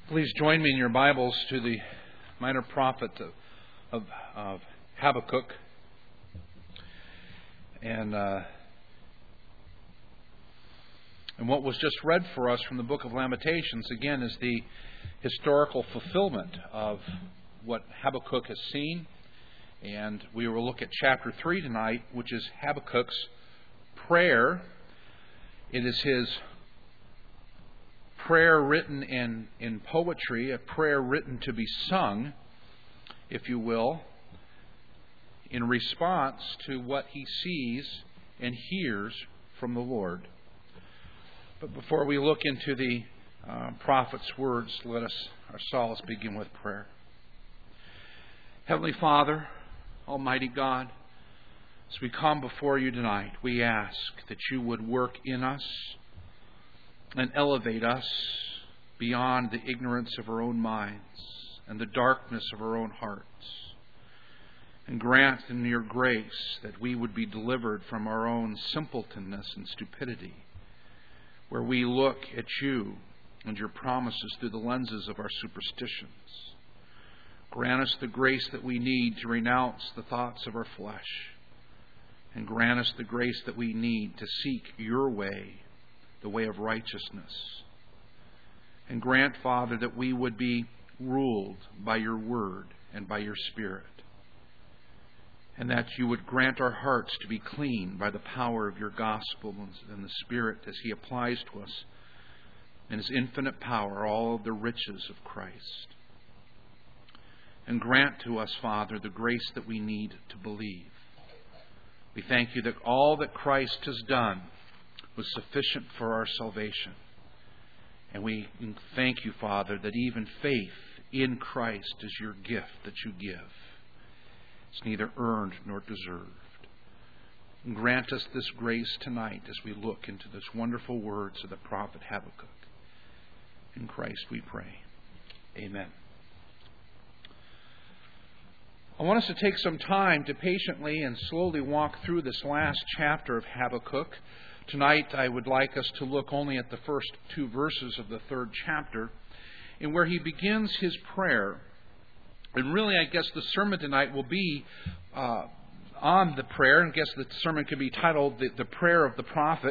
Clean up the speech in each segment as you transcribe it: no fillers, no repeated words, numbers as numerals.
Please join me in your Bibles to the minor prophet of Habakkuk. And what was just read for us from the book of Lamentations, again, is the historical fulfillment of what Habakkuk has seen. And we will look at chapter 3 tonight, which is Habakkuk's prayer. It is his prayer written in poetry, a prayer written to be sung, if you will, in response to what he sees and hears from the Lord. But before we look into the prophet's words, let us, our solace, begin with prayer. Heavenly Father, Almighty God, as we come before you tonight, we ask that you would work in us and elevate us beyond the ignorance of our own minds and the darkness of our own hearts. And grant in your grace that we would be delivered from our own simpletonness and stupidity, where we look at you and your promises through the lenses of our superstitions. Grant us the grace that we need to renounce the thoughts of our flesh. And grant us the grace that we need to seek your way, the way of righteousness. And grant, Father, that we would be ruled by your word and by your Spirit. And that you would grant our hearts to be clean by the power of your gospel and the Spirit as he applies to us in his infinite power all of the riches of Christ. And grant to us, Father, the grace that we need to believe. We thank you that all that Christ has done was sufficient for our salvation. And we thank you, Father, that even faith in Christ is your gift that you give. It's neither earned nor deserved. And grant us this grace tonight as we look into this wonderful words of the prophet Habakkuk. In Christ we pray. Amen. I want us to take some time to patiently and slowly walk through this last chapter of Habakkuk. Tonight I would like us to look only at the first 2 verses of the 3rd chapter, in where he begins his prayer. And really, I guess the sermon tonight will be on the prayer. And I guess the sermon could be titled The Prayer of the Prophet.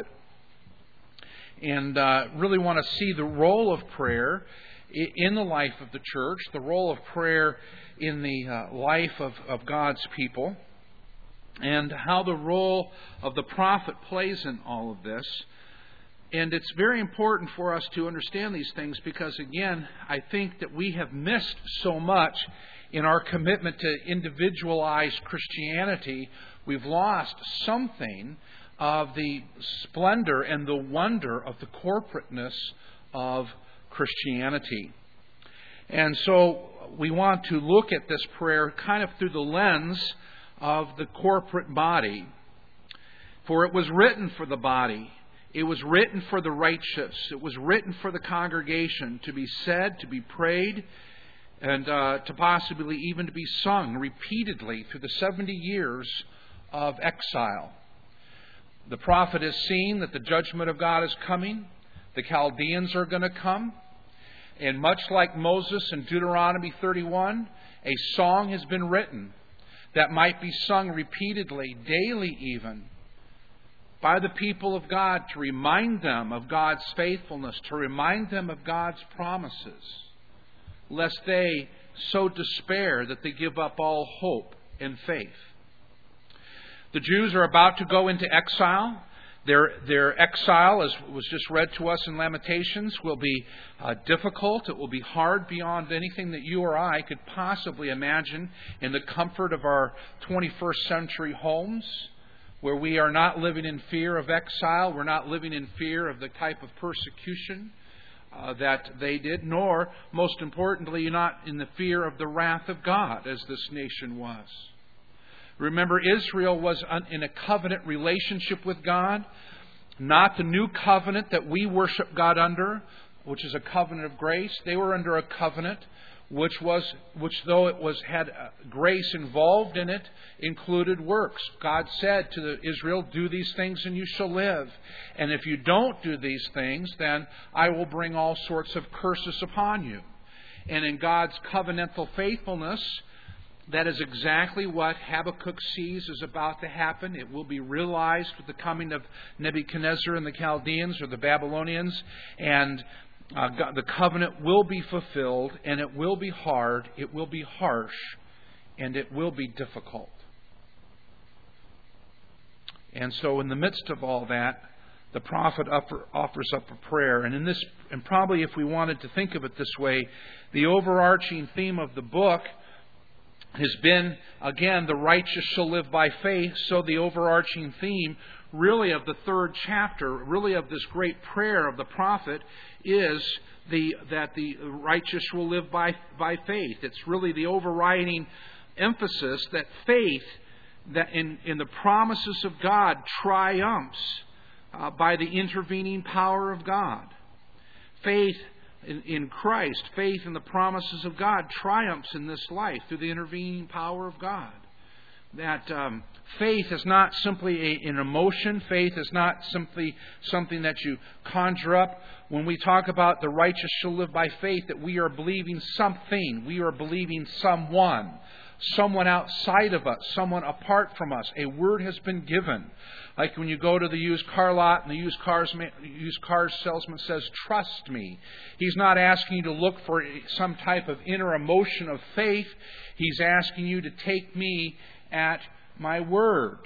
And really want to see the role of prayer in the life of the church, the role of prayer in the life of God's people, and how the role of the prophet plays in all of this. And it's very important for us to understand these things because, again, I think that we have missed so much in our commitment to individualized Christianity. We've lost something of the splendor and the wonder of the corporateness of Christianity. And so we want to look at this prayer kind of through the lens of the corporate body. For it was written for the body. It was written for the righteous. It was written for the congregation to be said, to be prayed, and to possibly even to be sung repeatedly through the 70 years of exile. The prophet has seen that the judgment of God is coming. The Chaldeans are going to come. And much like Moses in Deuteronomy 31, a song has been written that might be sung repeatedly, daily even, by the people of God to remind them of God's faithfulness, to remind them of God's promises, lest they so despair that they give up all hope and faith. The Jews are about to go into exile. Their exile, as was just read to us in Lamentations, will be difficult. It will be hard beyond anything that you or I could possibly imagine in the comfort of our 21st century homes, where we are not living in fear of exile. We're not living in fear of the type of persecution that they did, nor, most importantly, not in the fear of the wrath of God, as this nation was. Remember, Israel was in a covenant relationship with God, not the new covenant that we worship God under, which is a covenant of grace. They were under a covenant which though it had grace involved in it, included works. God said to Israel, "Do these things and you shall live. And if you don't do these things, then I will bring all sorts of curses upon you." and in God's covenantal faithfulness, that is exactly what Habakkuk sees is about to happen. It will be realized with the coming of Nebuchadnezzar and the Chaldeans or the Babylonians, and the covenant will be fulfilled, and it will be hard, it will be harsh, and it will be difficult. And so in the midst of all that, the prophet offers up a prayer. And probably if we wanted to think of it this way, the overarching theme of the book has been, again, the righteous shall live by faith. So the overarching theme really of the third chapter, really of this great prayer of the prophet, is that the righteous will live by faith. It's really the overriding emphasis that faith that in the promises of God triumphs by the intervening power of God. Faith in Christ, faith in the promises of God triumphs in this life through the intervening power of God. That faith is not simply an emotion. Faith is not simply something that you conjure up. When we talk about the righteous shall live by faith, that we are believing something. We are believing someone outside of us, someone apart from us. A word has been given. Like when you go to the used car lot and the used car salesman says, "Trust me." He's not asking you to look for some type of inner emotion of faith. He's asking you to take me at my word.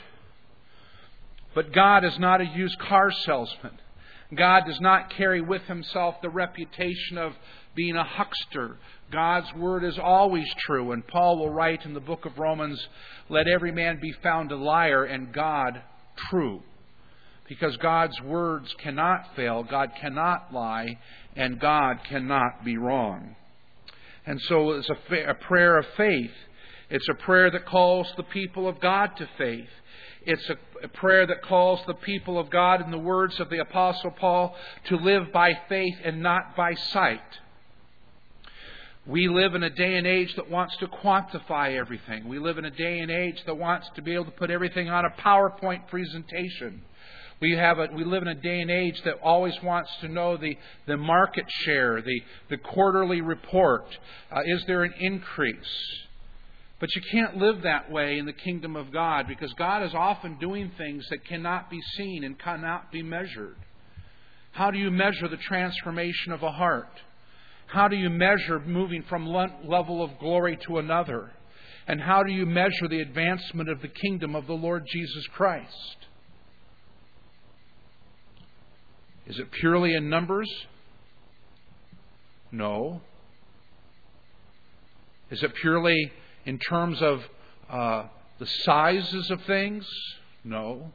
But God is not a used car salesman. God does not carry with Himself the reputation of being a huckster. God's word is always true. And Paul will write in the book of Romans, "Let every man be found a liar and God true." Because God's words cannot fail, God cannot lie, and God cannot be wrong. And so it's a prayer of faith. It's a prayer that calls the people of God to faith. It's a prayer that calls the people of God, in the words of the Apostle Paul, to live by faith and not by sight. We live in a day and age that wants to quantify everything. We live in a day and age that wants to be able to put everything on a PowerPoint presentation. We live in a day and age that always wants to know the market share, the quarterly report. Is there an increase? But you can't live that way in the kingdom of God, because God is often doing things that cannot be seen and cannot be measured. How do you measure the transformation of a heart? How do you measure moving from one level of glory to another? And how do you measure the advancement of the kingdom of the Lord Jesus Christ? Is it purely in numbers? No. Is it purely in terms of the sizes of things? No.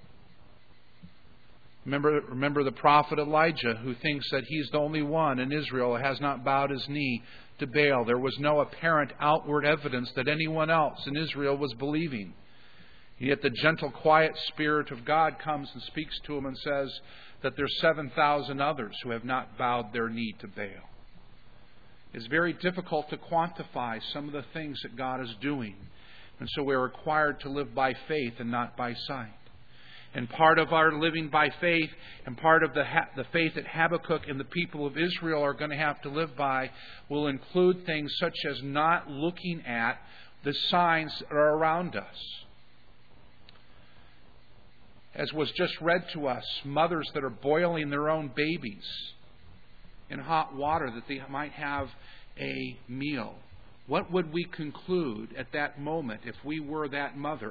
Remember the prophet Elijah, who thinks that he's the only one in Israel who has not bowed his knee to Baal. There was no apparent outward evidence that anyone else in Israel was believing. Yet the gentle, quiet Spirit of God comes and speaks to him and says that there's 7,000 others who have not bowed their knee to Baal. It's very difficult to quantify some of the things that God is doing. And so we're required to live by faith and not by sight. And part of our living by faith and part of the faith that Habakkuk and the people of Israel are going to have to live by will include things such as not looking at the signs that are around us. As was just read to us, mothers that are boiling their own babies in hot water that they might have a meal. What would we conclude at that moment if we were that mother?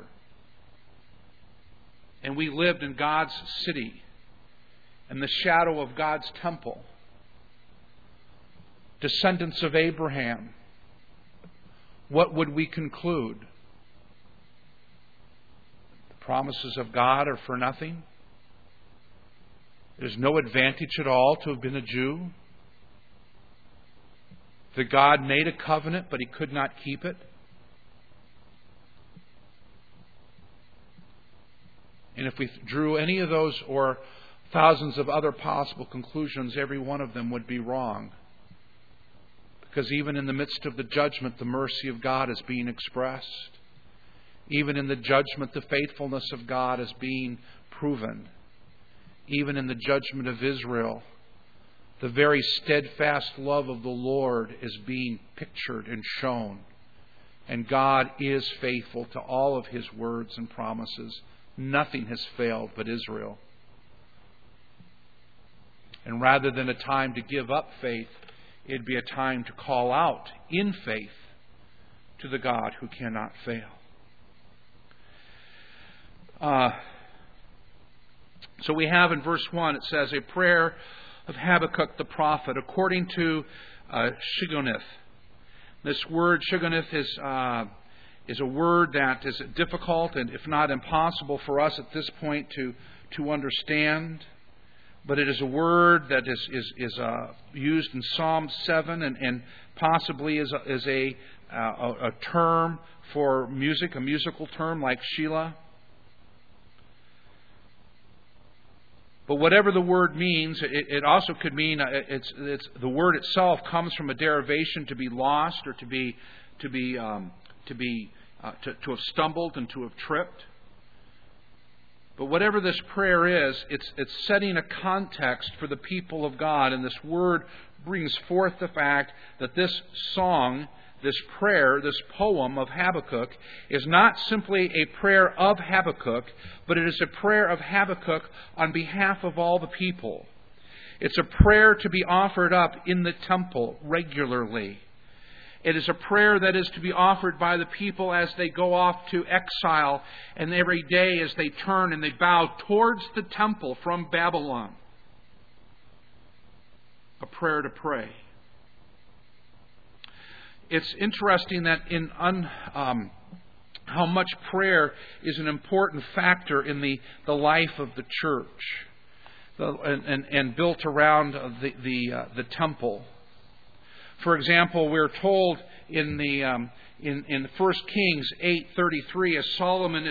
And we lived in God's city, in the shadow of God's temple, descendants of Abraham. What would we conclude? The promises of God are for nothing. There's no advantage at all to have been a Jew. That God made a covenant, but He could not keep it. And if we drew any of those or thousands of other possible conclusions, every one of them would be wrong. Because even in the midst of the judgment, the mercy of God is being expressed. Even in the judgment, the faithfulness of God is being proven. Even in the judgment of Israel, the very steadfast love of the Lord is being pictured and shown. And God is faithful to all of His words and promises. Nothing has failed but Israel. And rather than a time to give up faith, it'd be a time to call out in faith to the God who cannot fail. So we have in verse 1, it says, a prayer of Habakkuk the prophet, according to Shigionoth. This word Shigionoth is a word that is difficult and if not impossible for us at this point to understand. But it is a word that is used in Psalm 7 and possibly is a term for music, a musical term like Sheila. But whatever the word means, it also could mean it's the word itself comes from a derivation to be lost or to have stumbled and to have tripped. But whatever this prayer is, it's setting a context for the people of God. And this word brings forth the fact that this song, this prayer, this poem of Habakkuk is not simply a prayer of Habakkuk, but it is a prayer of Habakkuk on behalf of all the people. It's a prayer to be offered up in the temple regularly. It is a prayer that is to be offered by the people as they go off to exile and every day as they turn and they bow towards the temple from Babylon. A prayer to pray. It's interesting that how much prayer is an important factor in the life of the church and built around the temple. For example, we're told in 1 Kings 8:33, as Solomon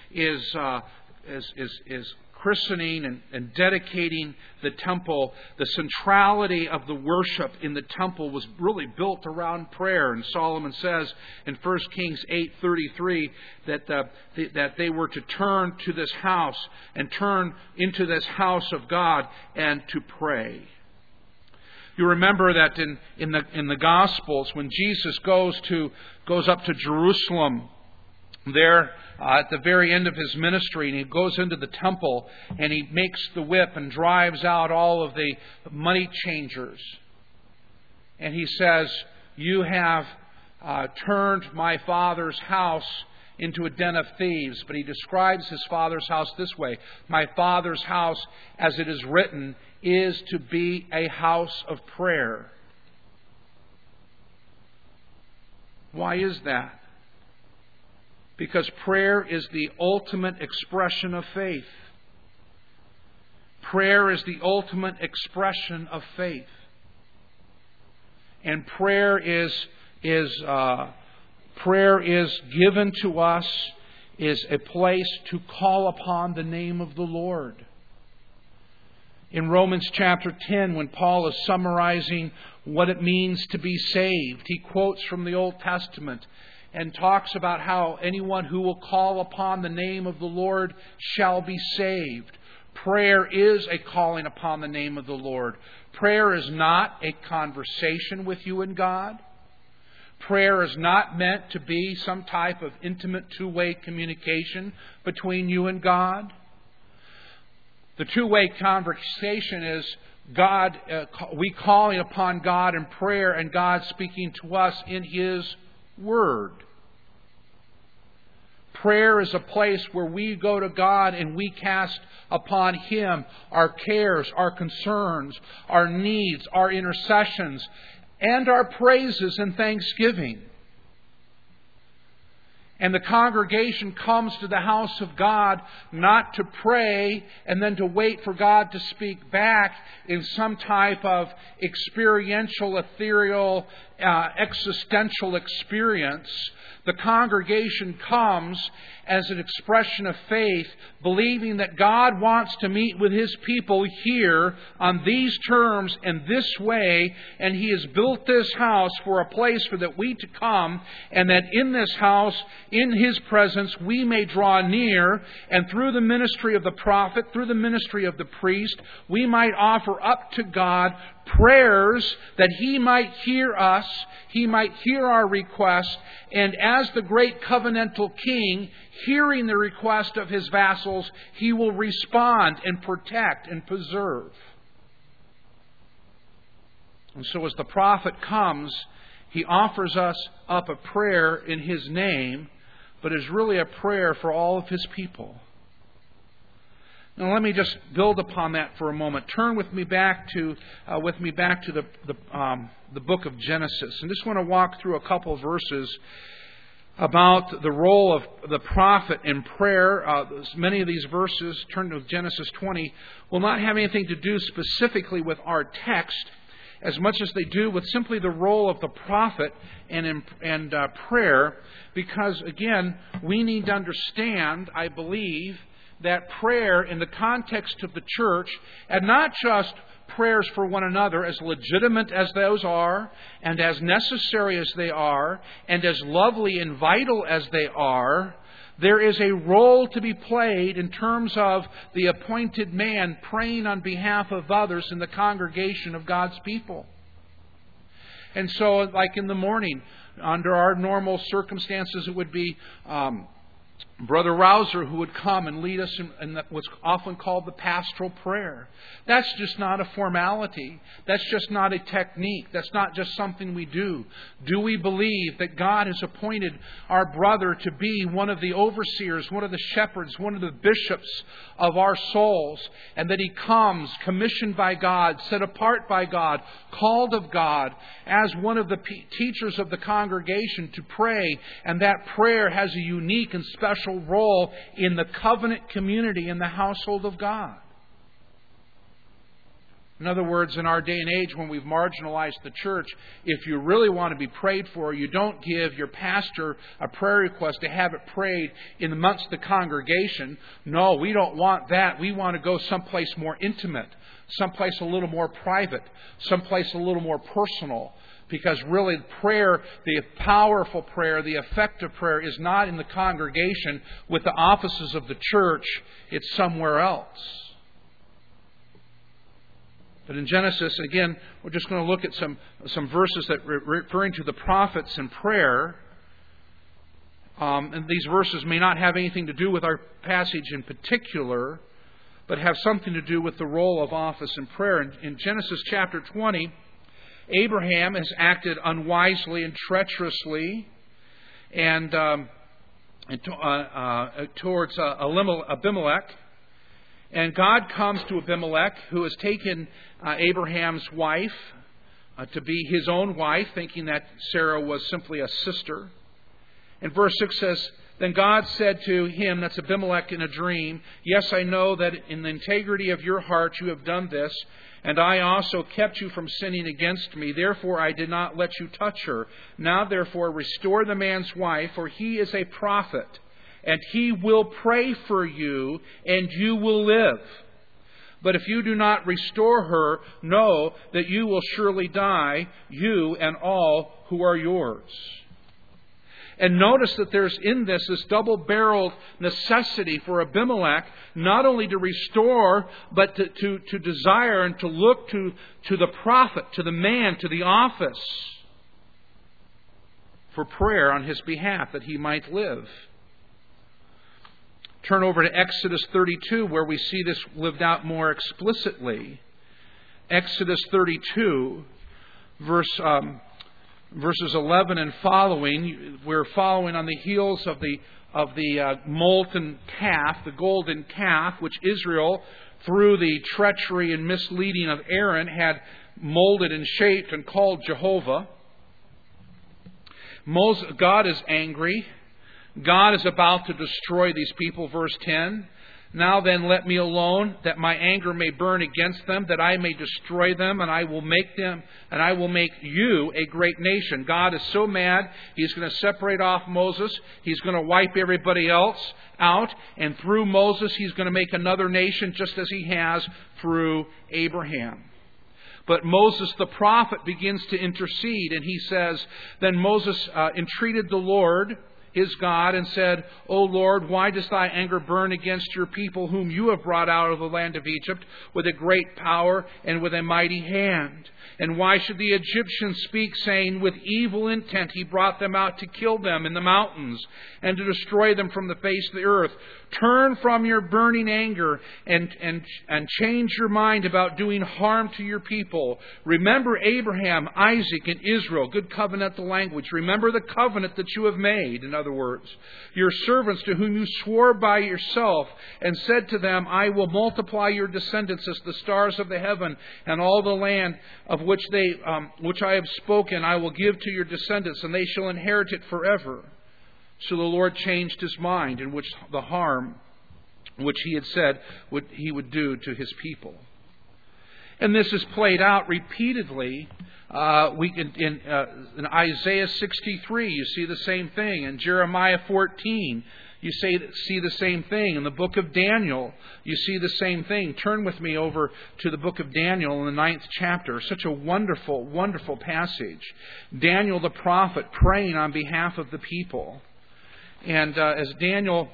is christening and dedicating the temple, the centrality of the worship in the temple was really built around prayer. And Solomon says in 1 Kings 8:33 that they were to turn to this house and turn into this house of God and to pray. You remember that in the Gospels, when Jesus goes up to Jerusalem, there at the very end of His ministry, and He goes into the temple and He makes the whip and drives out all of the money changers. And He says, "You have turned my Father's house into a den of thieves." But He describes His Father's house this way: "My Father's house, as it is written, is to be a house of prayer." Why is that? Because prayer is the ultimate expression of faith. Prayer is the ultimate expression of faith. And prayer is given to us, is a place to call upon the name of the Lord. In Romans chapter 10, when Paul is summarizing what it means to be saved, he quotes from the Old Testament and talks about how anyone who will call upon the name of the Lord shall be saved. Prayer is a calling upon the name of the Lord. Prayer is not a conversation with you and God. Prayer is not meant to be some type of intimate two-way communication between you and God. The two-way conversation is God, we calling upon God in prayer and God speaking to us in His Word. Prayer is a place where we go to God and we cast upon Him our cares, our concerns, our needs, our intercessions, and our praises and thanksgiving. And the congregation comes to the house of God not to pray and then to wait for God to speak back in some type of experiential, ethereal, existential experience. The congregation comes as an expression of faith, believing that God wants to meet with His people here on these terms and this way, and He has built this house for a place for that we to come, and that in this house, in His presence, we may draw near, and through the ministry of the prophet, through the ministry of the priest, we might offer up to God prayers that He might hear us, He might hear our request, and as the great covenantal King, hearing the request of His vassals, He will respond and protect and preserve. And so as the prophet comes, he offers us up a prayer in His name, but is really a prayer for all of His people. Now let me just build upon that for a moment. Turn with me back to the book of Genesis, and just want to walk through a couple of verses about the role of the prophet in prayer. Many of these verses, turn to Genesis 20, will not have anything to do specifically with our text, as much as they do with simply the role of the prophet and prayer, because again, we need to understand, I believe, that prayer in the context of the church, and not just prayers for one another, as legitimate as those are, and as necessary as they are, and as lovely and vital as they are, there is a role to be played in terms of the appointed man praying on behalf of others in the congregation of God's people. And so, like in the morning, under our normal circumstances, it would be Brother Rouser who would come and lead us in what's often called the pastoral prayer. That's just not a formality. That's just not a technique. That's not just something we do. Do we believe that God has appointed our brother to be one of the overseers, one of the shepherds, one of the bishops of our souls, and that he comes commissioned by God, set apart by God, called of God, as one of the teachers of the congregation to pray, and that prayer has a unique and special role in the covenant community in the household of God? In other words, in our day and age when we've marginalized the church, if you really want to be prayed for, you don't give your pastor a prayer request to have it prayed in amongst the congregation. No, we don't want that. We want to go someplace more intimate, someplace a little more private, someplace a little more personal. Because really prayer, the powerful prayer, the effective prayer is not in the congregation with the offices of the church. It's somewhere else. But in Genesis, again, we're just going to look at some verses that referring to the prophets and prayer. And these verses may not have anything to do with our passage in particular, but have something to do with the role of office and prayer. In Genesis chapter 20, Abraham has acted unwisely and treacherously towards Abimelech. And God comes to Abimelech, who has taken Abraham's wife to be his own wife, thinking that Sarah was simply a sister. And verse 6 says, "Then God said to him," that's Abimelech in a dream, "Yes, I know that in the integrity of your heart you have done this, and I also kept you from sinning against me. Therefore I did not let you touch her. Now therefore restore the man's wife, for he is a prophet, and he will pray for you, and you will live. But if you do not restore her, know that you will surely die, you and all who are yours." And notice that there's in this double-barreled necessity for Abimelech not only to restore, but to desire and to look to the prophet, to the man, to the office for prayer on his behalf that he might live. Turn over to Exodus 32, where we see this lived out more explicitly. Exodus 32, verses 11 and following. We're following on the heels of the molten calf, the golden calf, which Israel, through the treachery and misleading of Aaron, had molded and shaped and called Jehovah. God is angry. God is about to destroy these people, verse 10. "Now then let me alone, that my anger may burn against them, that I may destroy them, and I will make you a great nation." God is so mad, He's going to separate off Moses. He's going to wipe everybody else out. And through Moses, He's going to make another nation, just as He has through Abraham. But Moses the prophet begins to intercede, and he says, "Then Moses entreated the Lord his God and said, O Lord, why does thy anger burn against your people whom you have brought out of the land of Egypt with a great power and with a mighty hand? And why should the Egyptians speak, saying, with evil intent he brought them out to kill them in the mountains and to destroy them from the face of the earth? Turn from your burning anger and change your mind about doing harm to your people. Remember Abraham, Isaac, and Israel. Good covenantal language. Remember the covenant that you have made, in other words. Your servants to whom you swore by yourself and said to them, I will multiply your descendants as the stars of the heaven, and all the land of which I have spoken I will give to your descendants, and they shall inherit it forever. So the Lord changed his mind, in which the harm which he had said he would do to his people. And this is played out repeatedly. In Isaiah 63, you see the same thing. In Jeremiah 14, you see the same thing. In the book of Daniel, you see the same thing. Turn with me over to the book of Daniel in the 9th chapter. Such a wonderful, wonderful passage. Daniel the prophet praying on behalf of the people. And as Daniel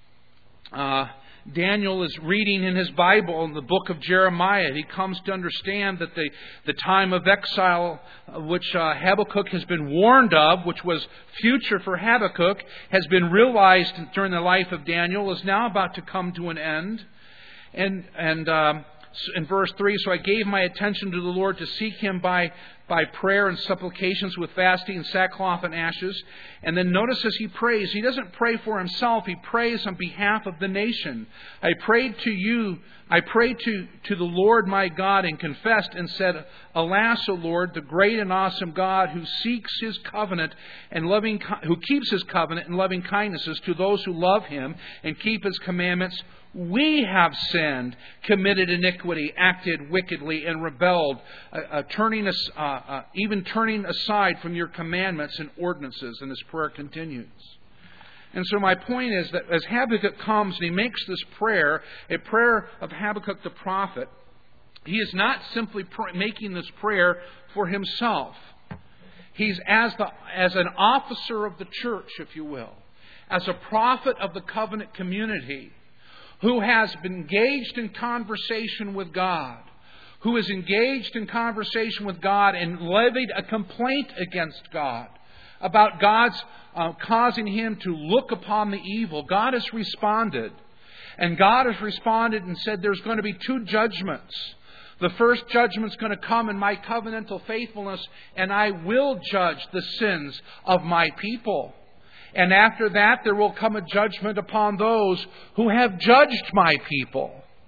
is reading in his Bible in the book of Jeremiah, he comes to understand that the time of exile which Habakkuk has been warned of, which was future for Habakkuk, has been realized during the life of Daniel, is now about to come to an end. And in verse 3, so I gave my attention to the Lord to seek Him by prayer and supplications with fasting and sackcloth and ashes. And then notice as he prays, he doesn't pray for himself, he prays on behalf of the nation. I prayed to the Lord my God and confessed and said, Alas, O Lord, the great and awesome God who seeks His covenant and who keeps His covenant and loving kindnesses to those who love Him and keep His commandments. We have sinned, committed iniquity, acted wickedly, and rebelled, turning aside from your commandments and ordinances. And this prayer continues. And so my point is that as Habakkuk comes and he makes this prayer, a prayer of Habakkuk the prophet, he is not simply making this prayer for himself. He's as an officer of the church, if you will, as a prophet of the covenant community, who has been engaged in conversation with God, who is engaged in conversation with God and levied a complaint against God about God's causing him to look upon the evil. God has responded. And God has responded and said there's going to be two judgments. The first judgment's going to come in my covenantal faithfulness, and I will judge the sins of my people. And after that, there will come a judgment upon those who have judged my people.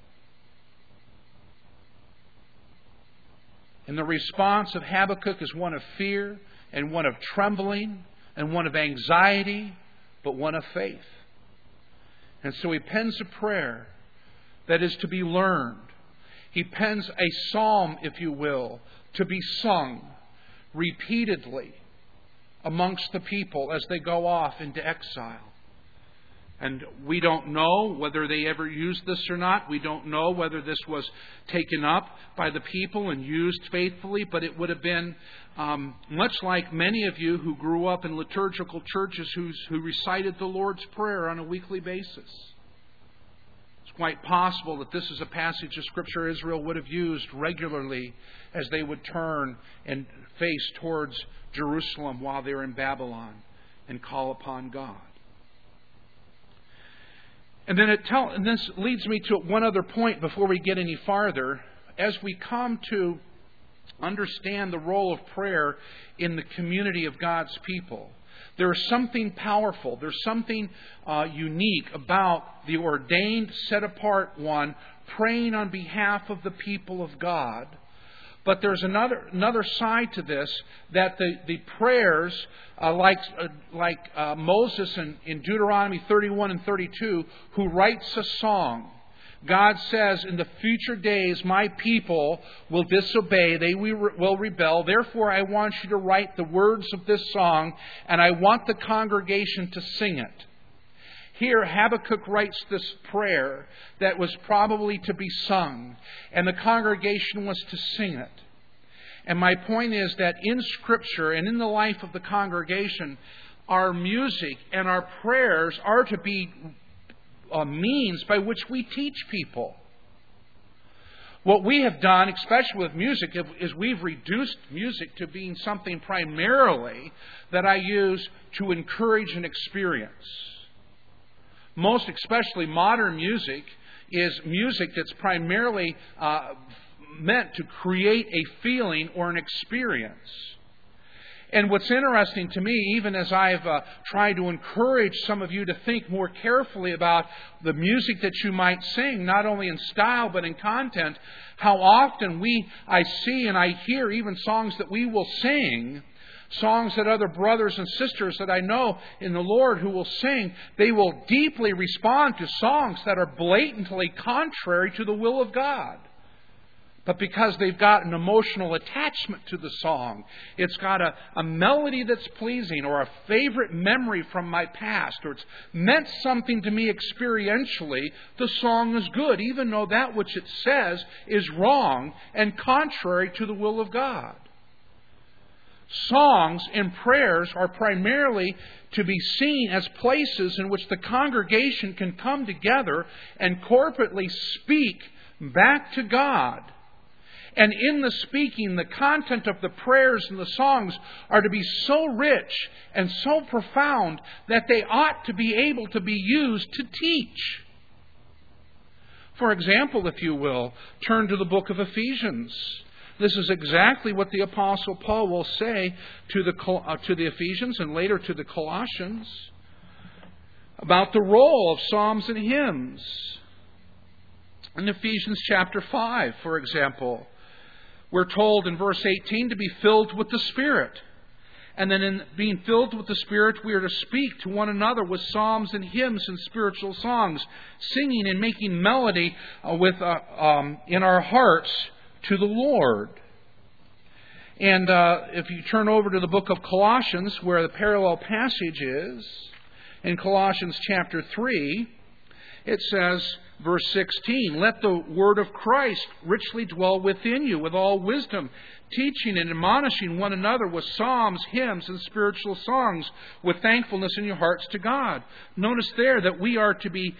And the response of Habakkuk is one of fear and one of trembling and one of anxiety, but one of faith. And so he pens a prayer that is to be learned. He pens a psalm, if you will, to be sung repeatedly amongst the people as they go off into exile. And we don't know whether they ever used this or not. We don't know whether this was taken up by the people and used faithfully, but it would have been much like many of you who grew up in liturgical churches who recited the Lord's Prayer on a weekly basis. It's quite possible that this is a passage of Scripture Israel would have used regularly as they would turn and face towards Jerusalem while they're in Babylon and call upon God. And then this leads me to one other point before we get any farther. As we come to understand the role of prayer in the community of God's people, there is something powerful, there's something unique about the ordained, set-apart one praying on behalf of the people of God. But there's another side to this, that the prayers, like Moses in Deuteronomy 31 and 32, who writes a song. God says, in the future days, my people will disobey, they will rebel. Therefore, I want you to write the words of this song, and I want the congregation to sing it. Here, Habakkuk writes this prayer that was probably to be sung, and the congregation was to sing it. And my point is that in Scripture and in the life of the congregation, our music and our prayers are to be a means by which we teach people. What we have done, especially with music, is we've reduced music to being something primarily that I use to encourage an experience. Most especially modern music is music that's primarily meant to create a feeling or an experience. And what's interesting to me, even as I've tried to encourage some of you to think more carefully about the music that you might sing, not only in style but in content, how often I see and I hear even songs that we will sing, songs that other brothers and sisters that I know in the Lord who will sing, they will deeply respond to songs that are blatantly contrary to the will of God. But because they've got an emotional attachment to the song, it's got a melody that's pleasing, or a favorite memory from my past, or it's meant something to me experientially, the song is good, even though that which it says is wrong and contrary to the will of God. Songs and prayers are primarily to be seen as places in which the congregation can come together and corporately speak back to God. And in the speaking, the content of the prayers and the songs are to be so rich and so profound that they ought to be able to be used to teach. For example, if you will, turn to the book of Ephesians. This is exactly what the Apostle Paul will say to the Ephesians and later to the Colossians about the role of psalms and hymns. In Ephesians chapter 5, for example, we're told in verse 18 to be filled with the Spirit. And then in being filled with the Spirit, we are to speak to one another with psalms and hymns and spiritual songs, singing and making melody in our hearts to the Lord. And if you turn over to the book of Colossians, where the parallel passage is, in Colossians chapter 3, it says, verse 16, "Let the word of Christ richly dwell within you with all wisdom, teaching and admonishing one another with psalms, hymns, and spiritual songs, with thankfulness in your hearts to God." Notice there that we are to be,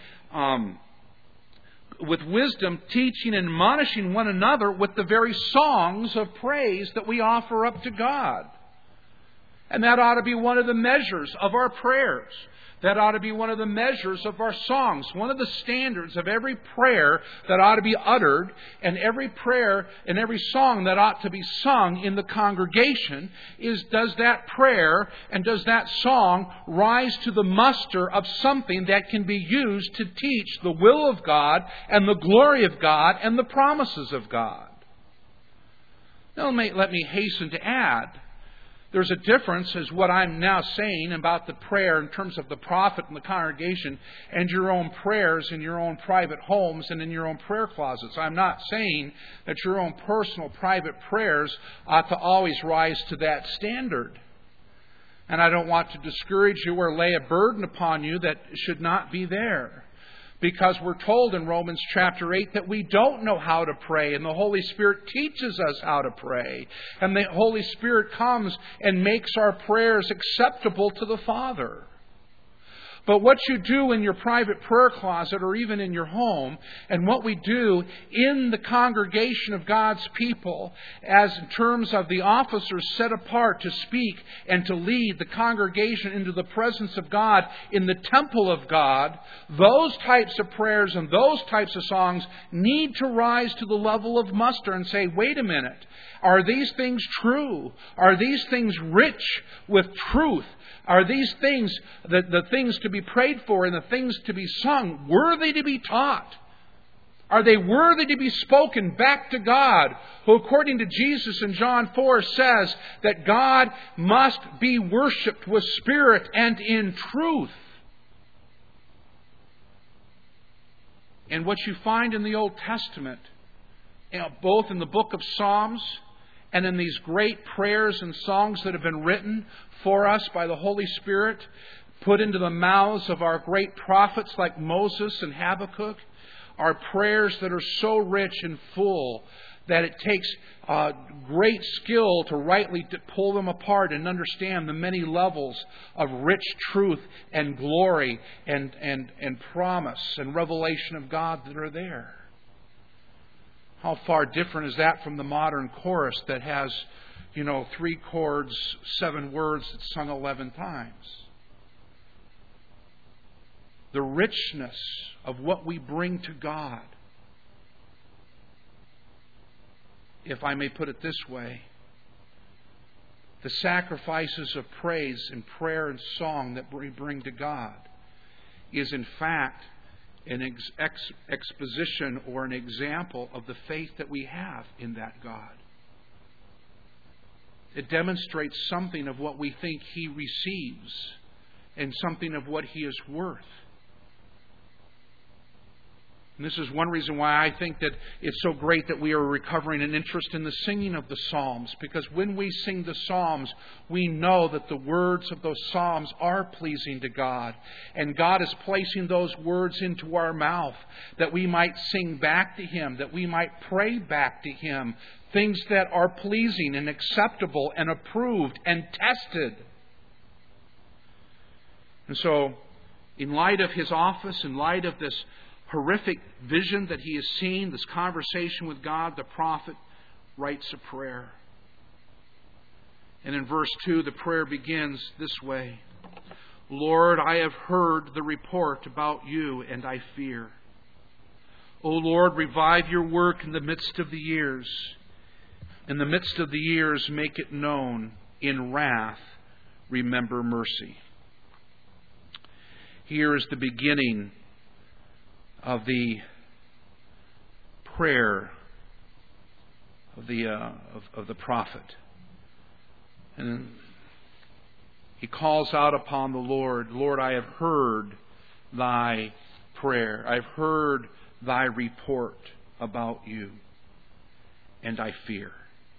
with wisdom, teaching and admonishing one another with the very songs of praise that we offer up to God. And that ought to be one of the measures of our prayers. That ought to be one of the measures of our songs. One of the standards of every prayer that ought to be uttered, and every prayer and every song that ought to be sung in the congregation, is, does that prayer and does that song rise to the muster of something that can be used to teach the will of God and the glory of God and the promises of God? Now let me hasten to add, there's a difference as what I'm now saying about the prayer in terms of the prophet and the congregation and your own prayers in your own private homes and in your own prayer closets. I'm not saying that your own personal private prayers ought to always rise to that standard. And I don't want to discourage you or lay a burden upon you that should not be there. Because we're told in Romans chapter 8 that we don't know how to pray, and the Holy Spirit teaches us how to pray. And the Holy Spirit comes and makes our prayers acceptable to the Father. But what you do in your private prayer closet or even in your home, and what we do in the congregation of God's people, as in terms of the officers set apart to speak and to lead the congregation into the presence of God in the temple of God, those types of prayers and those types of songs need to rise to the level of muster and say, wait a minute, are these things true? Are these things rich with truth? Are these things, the things to be prayed for and the things to be sung, worthy to be taught? Are they worthy to be spoken back to God, who according to Jesus in John 4 says that God must be worshipped with spirit and in truth? And what you find in the Old Testament, both in the book of Psalms and in these great prayers and songs that have been written for us by the Holy Spirit, put into the mouths of our great prophets like Moses and Habakkuk, are prayers that are so rich and full that it takes great skill to rightly pull them apart and understand the many levels of rich truth and glory and promise and revelation of God that are there. How far different is that from the modern chorus that has, 3 chords, 7 words that's sung 11 times? The richness of what we bring to God, if I may put it this way, the sacrifices of praise and prayer and song that we bring to God is in fact an exposition or an example of the faith that we have in that God. It demonstrates something of what we think He receives and something of what He is worth. And this is one reason why I think that it's so great that we are recovering an interest in the singing of the Psalms. Because when we sing the Psalms, we know that the words of those Psalms are pleasing to God. And God is placing those words into our mouth that we might sing back to Him, that we might pray back to Him. Things that are pleasing and acceptable and approved and tested. And so, in light of his office, in light of this horrific vision that he has seen, this conversation with God, the prophet writes a prayer. And in verse 2, the prayer begins this way: Lord, I have heard the report about you, and I fear. O Lord, revive your work in the midst of the years. In the midst of the years, make it known. In wrath, remember mercy. Here is the beginning of the prayer of the prophet. And he calls out upon the Lord, Lord, I have heard thy prayer. I've heard thy report about you, and I fear.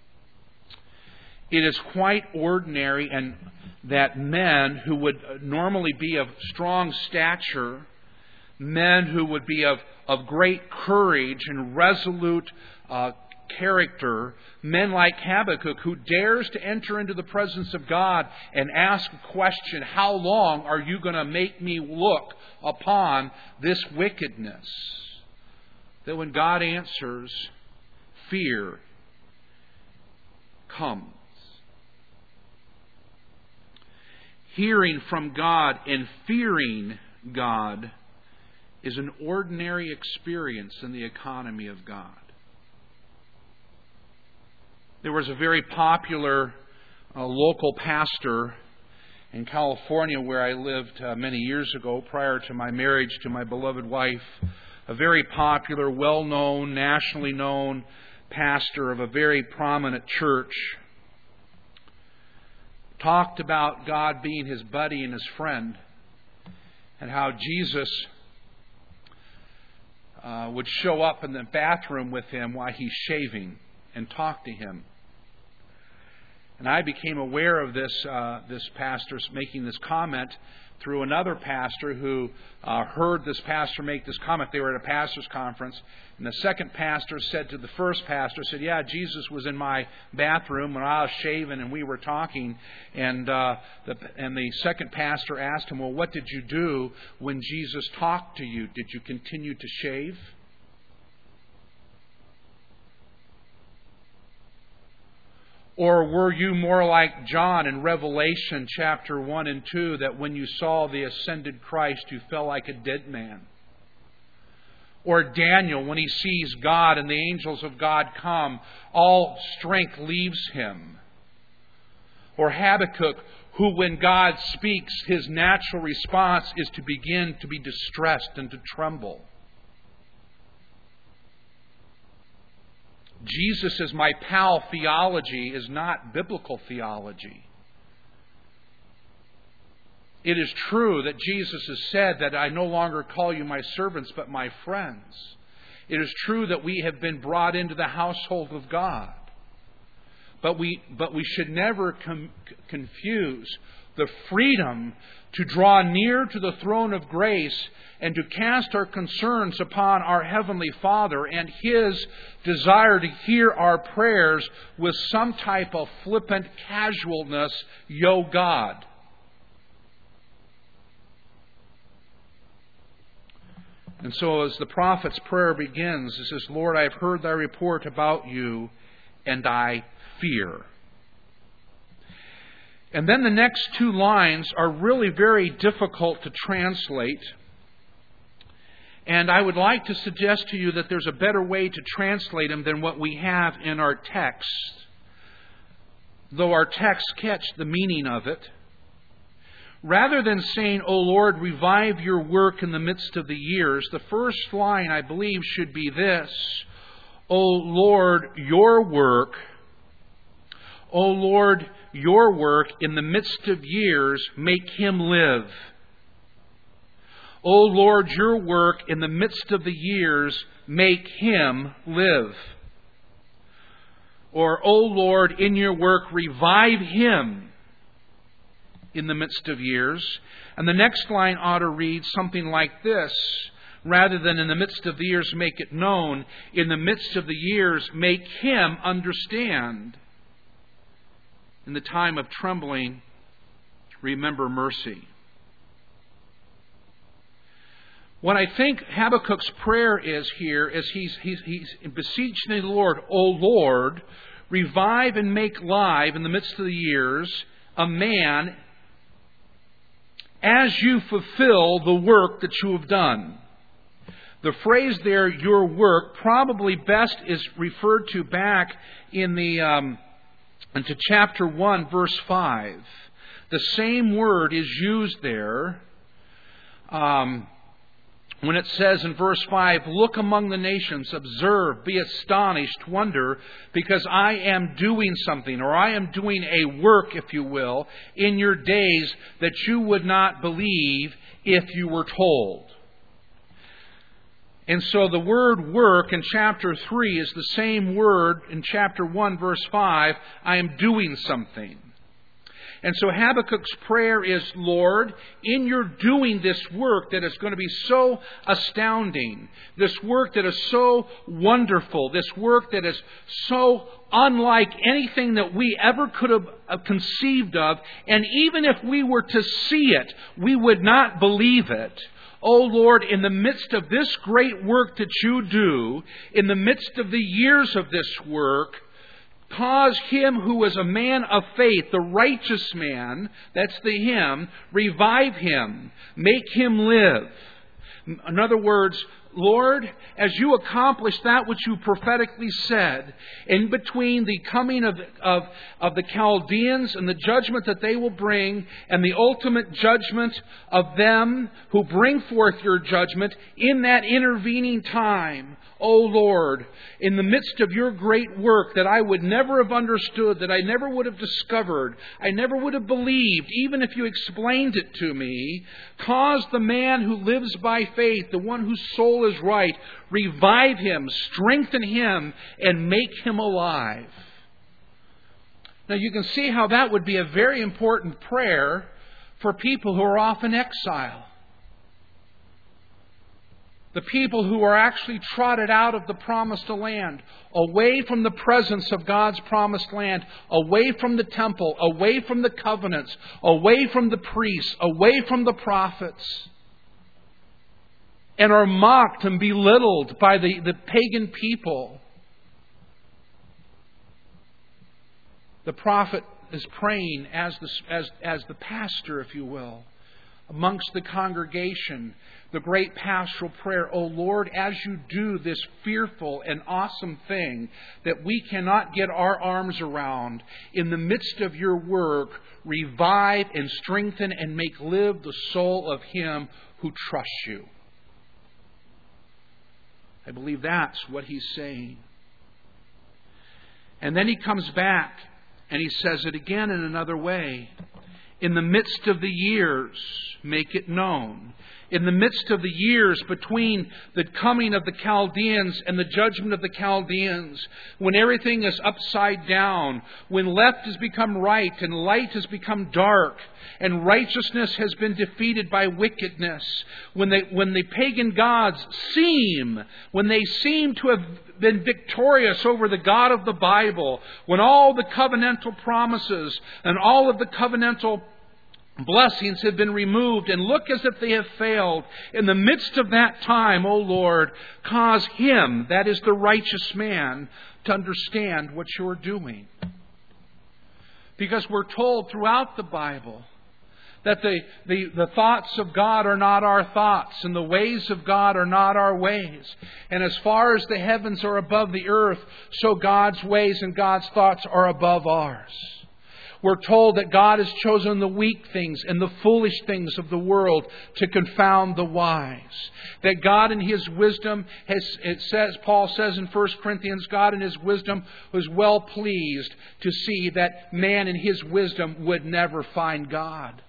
It is quite ordinary and that men who would normally be of strong stature, men who would be of great courage and resolute character, men like Habakkuk, who dares to enter into the presence of God and ask a question, how long are you going to make me look upon this wickedness? That when God answers, fear comes. Hearing from God and fearing God is an ordinary experience in the economy of God. There was a very popular local pastor in California where I lived many years ago, prior to my marriage to my beloved wife. A very popular, well-known, nationally known pastor of a very prominent church. Talked about God being his buddy and his friend, and how Jesus would show up in the bathroom with him while he's shaving and talk to him. And I became aware of this pastor making this comment through another pastor who heard this pastor make this comment. They were at a pastor's conference, and the second pastor said to the first pastor, said, yeah, Jesus was in my bathroom when I was shaving and we were talking. And the second pastor asked him, well, what did you do when Jesus talked to you? Did you continue to shave? Or were you more like John in Revelation chapter 1 and 2, that when you saw the ascended Christ, you fell like a dead man? Or Daniel, when he sees God and the angels of God come, all strength leaves him? Or Habakkuk, who when God speaks, his natural response is to begin to be distressed and to tremble? Jesus as my pal theology is not biblical theology. It is true that Jesus has said that I no longer call you my servants but my friends. It is true that we have been brought into the household of God. But we should never confuse the freedom to draw near to the throne of grace and to cast our concerns upon our Heavenly Father and His desire to hear our prayers with some type of flippant casualness, "Yo, God." And so as the prophet's prayer begins, it says, "Lord, I have heard thy report about you, and I fear." And then the next two lines are really very difficult to translate. And I would like to suggest to you that there's a better way to translate them than what we have in our text, though our text catch the meaning of it. Rather than saying, "O Lord, revive your work in the midst of the years," the first line, I believe, should be this: "O Lord, your work, O Lord, your work in the midst of years, make him live. O Lord, your work in the midst of the years, make him live." Or, "O Lord, in your work, revive him in the midst of years." And the next line ought to read something like this: rather than "in the midst of the years make it known," "in the midst of the years make him understand. In the time of trembling, remember mercy." What I think Habakkuk's prayer is here is he's beseeching the Lord, "O Lord, revive and make live in the midst of the years a man as you fulfill the work that you have done." The phrase there, "your work," probably best is referred to back in into chapter 1, verse 5. The same word is used there when it says in verse 5, "Look among the nations, observe, be astonished, wonder, because I am doing something," or I am doing a work, if you will, "in your days that you would not believe if you were told." And so the word "work" in chapter 3 is the same word in chapter 1, verse 5, "I am doing something." And so Habakkuk's prayer is, "Lord, in your doing this work that is going to be so astounding, this work that is so wonderful, this work that is so unlike anything that we ever could have conceived of, and even if we were to see it, we would not believe it. O Lord, in the midst of this great work that you do, in the midst of the years of this work, cause him who is a man of faith, the righteous man," that's the him, "revive him, make him live." In other words, Lord, as you accomplish that which you prophetically said, in between the coming of the Chaldeans and the judgment that they will bring, and the ultimate judgment of them who bring forth your judgment, in that intervening time, O Lord, in the midst of your great work that I would never have understood, that I never would have discovered, I never would have believed, even if you explained it to me, cause the man who lives by faith, the one whose soul is right, revive him, strengthen him, and make him alive. Now you can see how that would be a very important prayer for people who are off in exile. The people who are actually trotted out of the promised land, away from the presence of God's promised land, away from the temple, away from the covenants, away from the priests, away from the prophets, and are mocked and belittled by the pagan people. The prophet is praying as the pastor, if you will, amongst the congregation, the great pastoral prayer, "O Lord, as you do this fearful and awesome thing that we cannot get our arms around, in the midst of your work, revive and strengthen and make live the soul of him who trusts you." I believe that's what he's saying. And then he comes back and he says it again in another way. "In the midst of the years, make it known. in the midst of the years between the coming of the Chaldeans and the judgment of the Chaldeans, when everything is upside down, when left has become right and light has become dark, and righteousness has been defeated by wickedness, when the pagan gods seem to have been victorious over the God of the Bible, when all the covenantal promises and all of the covenantal blessings have been removed and look as if they have failed. In the midst of that time, O Lord, cause him, that is the righteous man, to understand what you're doing. Because we're told throughout the Bible that the thoughts of God are not our thoughts, and the ways of God are not our ways. And as far as the heavens are above the earth, so God's ways and God's thoughts are above ours. We're told that God has chosen the weak things and the foolish things of the world to confound the wise. That God in His wisdom, Paul says in 1 Corinthians, God in His wisdom was well pleased to see that man in his wisdom would never find God.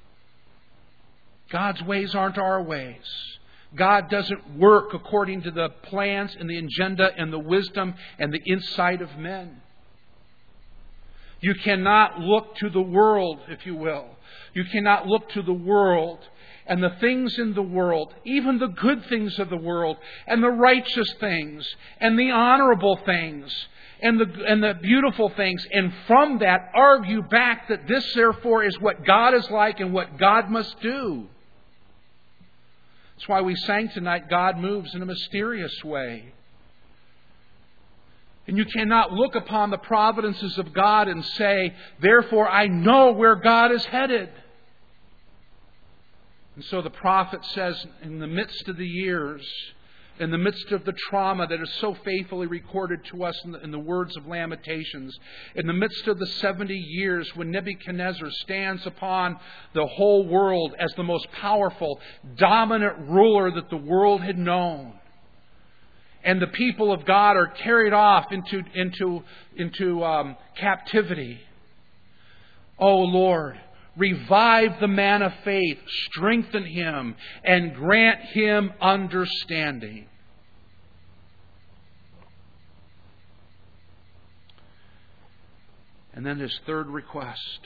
God's ways aren't our ways. God doesn't work according to the plans and the agenda and the wisdom and the insight of men. You cannot look to the world, if you will. You cannot look to the world and the things in the world, even the good things of the world, and the righteous things, and the honorable things, and the beautiful things, and from that argue back that this, therefore, is what God is like and what God must do. That's why we sang tonight, God moves in a mysterious way. And you cannot look upon the providences of God and say, therefore I know where God is headed. And so the prophet says, in the midst of the years, in the midst of the trauma that is so faithfully recorded to us in the words of Lamentations, in the midst of the 70 years when Nebuchadnezzar stands upon the whole world as the most powerful, dominant ruler that the world had known, and the people of God are carried off into captivity. Oh Lord, revive the man of faith, strengthen him, and grant him understanding. And then his third request.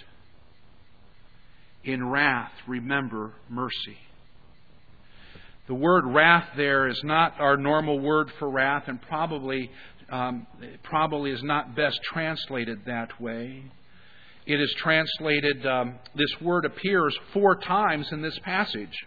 In wrath, remember mercy. The word wrath there is not our normal word for wrath, and probably is not best translated that way. It is translated, this word appears 4 times in this passage.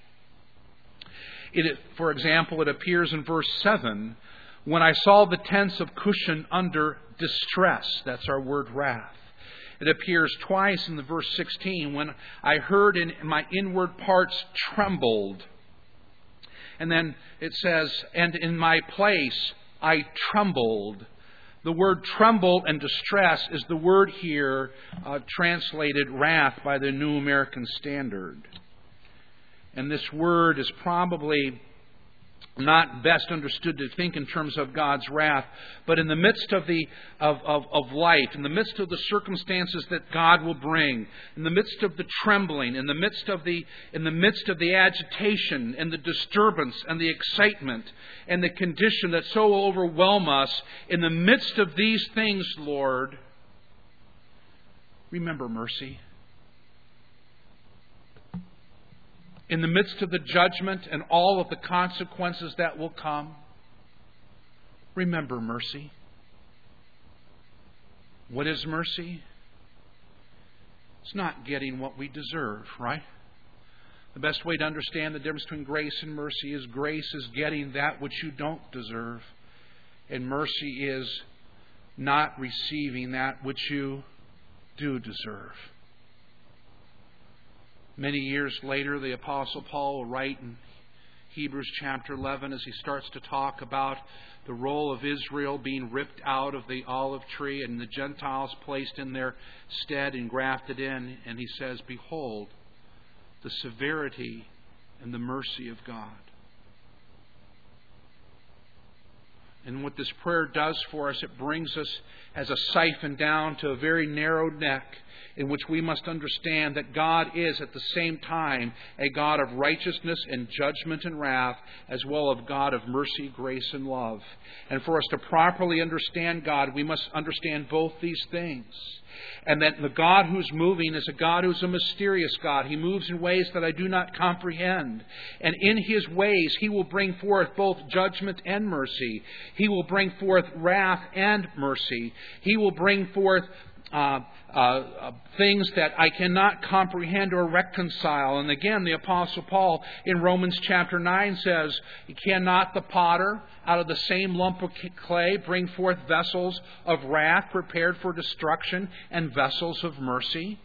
For example, it appears in verse 7, when I saw the tents of Cushan under distress. That's our word wrath. It appears twice in the verse 16, when I heard in my inward parts trembled. And then it says, and in my place I trembled. The word tremble and distress is the word here translated wrath by the New American Standard. And this word is probably not best understood to think in terms of God's wrath, but in the midst of life, in the midst of the circumstances that God will bring, in the midst of the trembling, in the midst of the agitation and the disturbance and the excitement and the condition that so overwhelm us, in the midst of these things, Lord, remember mercy. In the midst of the judgment and all of the consequences that will come, remember mercy. What is mercy? It's not getting what we deserve, right? The best way to understand the difference between grace and mercy is grace is getting that which you don't deserve, and mercy is not receiving that which you do deserve. Many years later, the Apostle Paul will write in Hebrews chapter 11 as he starts to talk about the role of Israel being ripped out of the olive tree and the Gentiles placed in their stead and grafted in. And he says, behold, the severity and the mercy of God. And what this prayer does for us, it brings us as a siphon down to a very narrow neck in which we must understand that God is at the same time a God of righteousness and judgment and wrath, as well as God of mercy, grace, and love. And for us to properly understand God, we must understand both these things. And that the God who's moving is a God who's a mysterious God. He moves in ways that I do not comprehend. And in His ways, He will bring forth both judgment and mercy. He will bring forth wrath and mercy. He will bring forth things that I cannot comprehend or reconcile. And again, the Apostle Paul in Romans chapter 9 says, cannot the potter out of the same lump of clay bring forth vessels of wrath prepared for destruction and vessels of mercy?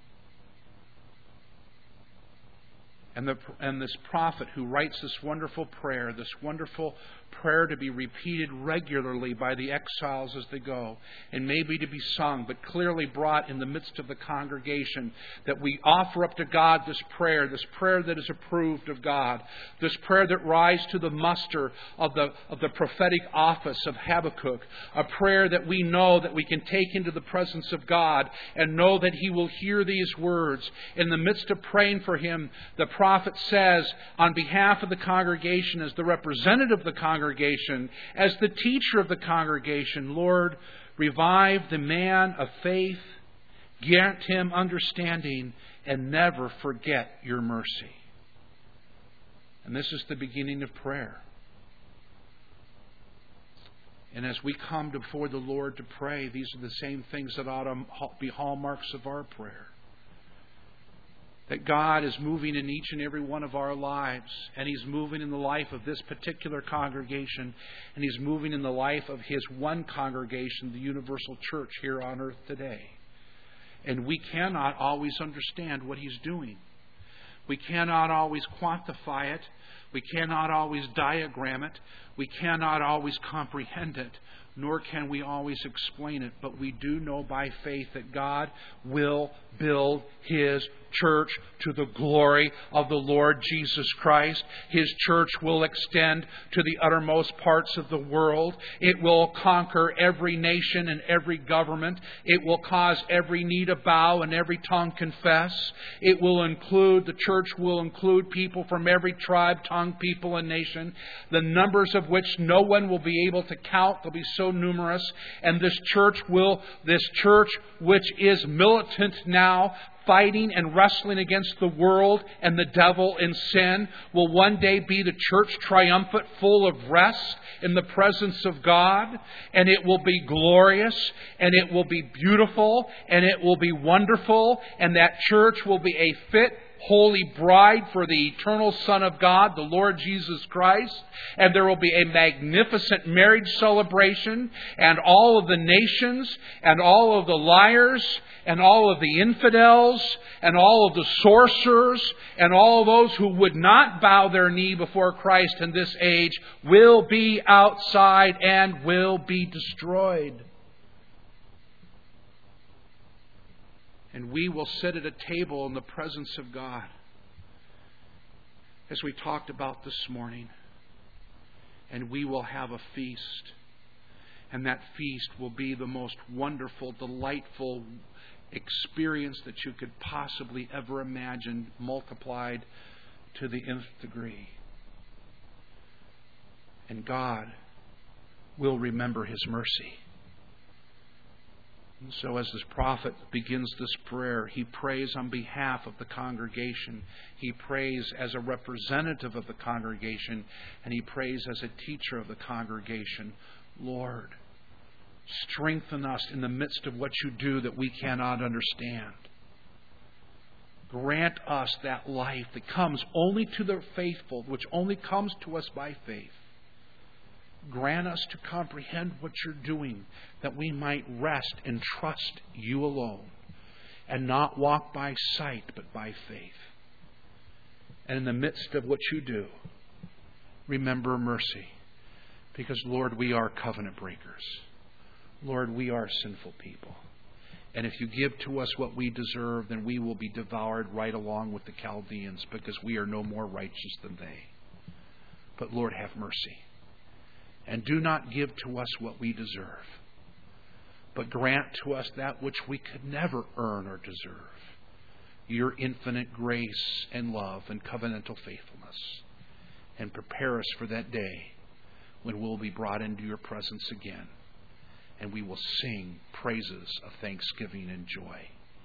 And this prophet who writes this wonderful prayer to be repeated regularly by the exiles as they go, and maybe to be sung, but clearly brought in the midst of the congregation, that we offer up to God this prayer that is approved of God, this prayer that rises to the muster of the prophetic office of Habakkuk, a prayer that we know that we can take into the presence of God and know that He will hear these words. In the midst of praying for him, the prophet says, on behalf of the congregation, as the representative of the congregation, as the teacher of the congregation, Lord, revive the man of faith, grant him understanding, and never forget your mercy. And this is the beginning of prayer. And as we come before the Lord to pray, these are the same things that ought to be hallmarks of our prayer. That God is moving in each and every one of our lives, and He's moving in the life of this particular congregation, and He's moving in the life of His one congregation, the universal church here on earth today. And we cannot always understand what He's doing. We cannot always quantify it. We cannot always diagram it. We cannot always comprehend it. Nor can we always explain it. But we do know by faith that God will build His church to the glory of the Lord Jesus Christ. His church will extend to the uttermost parts of the world. It will conquer every nation and every government. It will cause every knee to bow and every tongue confess. The church will include people from every tribe, tongue, people, and nation, the numbers of which no one will be able to count. They'll be so numerous. And this church, which is militant now, fighting and wrestling against the world and the devil and sin, will one day be the church triumphant, full of rest in the presence of God. And it will be glorious, and it will be beautiful, and it will be wonderful. And that church will be a fit, holy bride for the eternal Son of God, the Lord Jesus Christ. And there will be a magnificent marriage celebration, and all of the nations, and all of the liars, and all of the infidels, and all of the sorcerers, and all of those who would not bow their knee before Christ in this age will be outside and will be destroyed. And we will sit at a table in the presence of God, as we talked about this morning. And we will have a feast. And that feast will be the most wonderful, delightful experience that you could possibly ever imagine, multiplied to the nth degree. And God will remember His mercy. And so as this prophet begins this prayer, he prays on behalf of the congregation. He prays as a representative of the congregation. And he prays as a teacher of the congregation. Lord, strengthen us in the midst of what you do that we cannot understand. Grant us that life that comes only to the faithful, which only comes to us by faith. Grant us to comprehend what you're doing, that we might rest and trust you alone, and not walk by sight, but by faith. And in the midst of what you do, remember mercy. Because, Lord, we are covenant breakers. Lord, we are sinful people. And if you give to us what we deserve, then we will be devoured right along with the Chaldeans, because we are no more righteous than they. But, Lord, have mercy. And do not give to us what we deserve, but grant to us that which we could never earn or deserve, your infinite grace and love and covenantal faithfulness. And prepare us for that day when we'll be brought into your presence again, and we will sing praises of thanksgiving and joy.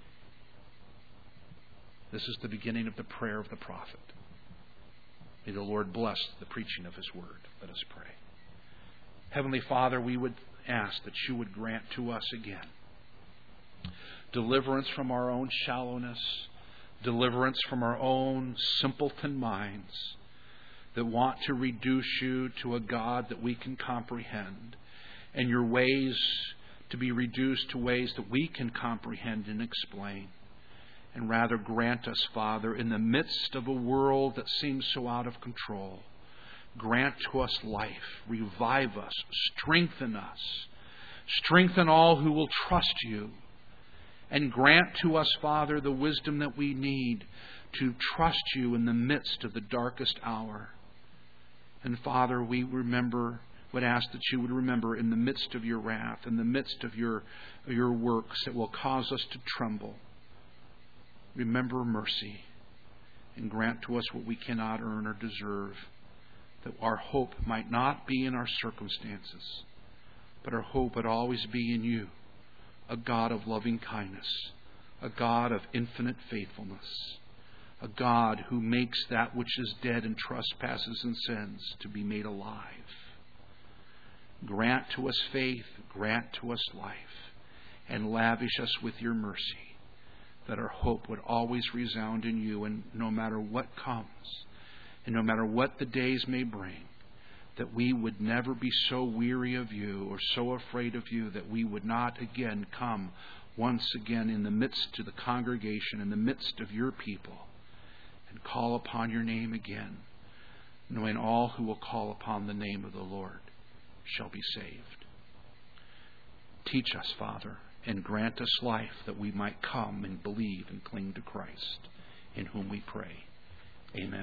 This is the beginning of the prayer of the prophet. May the Lord bless the preaching of His word. Let us pray. Heavenly Father, we would ask that you would grant to us again deliverance from our own shallowness, deliverance from our own simpleton minds that want to reduce you to a God that we can comprehend, and your ways to be reduced to ways that we can comprehend and explain. And rather grant us, Father, in the midst of a world that seems so out of control, grant to us life, revive us, strengthen us, strengthen all who will trust you, and grant to us, Father, the wisdom that we need to trust you in the midst of the darkest hour. And Father, we would ask that you would remember in the midst of your wrath, in the midst of your works that will cause us to tremble, remember mercy and grant to us what we cannot earn or deserve, that our hope might not be in our circumstances, but our hope would always be in you, a God of loving kindness, a God of infinite faithfulness, a God who makes that which is dead in trespasses and sins to be made alive. Grant to us faith, grant to us life, and lavish us with your mercy, that our hope would always resound in you, and no matter what comes, and no matter what the days may bring, that we would never be so weary of you or so afraid of you that we would not again come once again in the midst of the congregation, in the midst of your people, and call upon your name again, knowing all who will call upon the name of the Lord shall be saved. Teach us, Father, and grant us life that we might come and believe and cling to Christ, in whom we pray. Amen.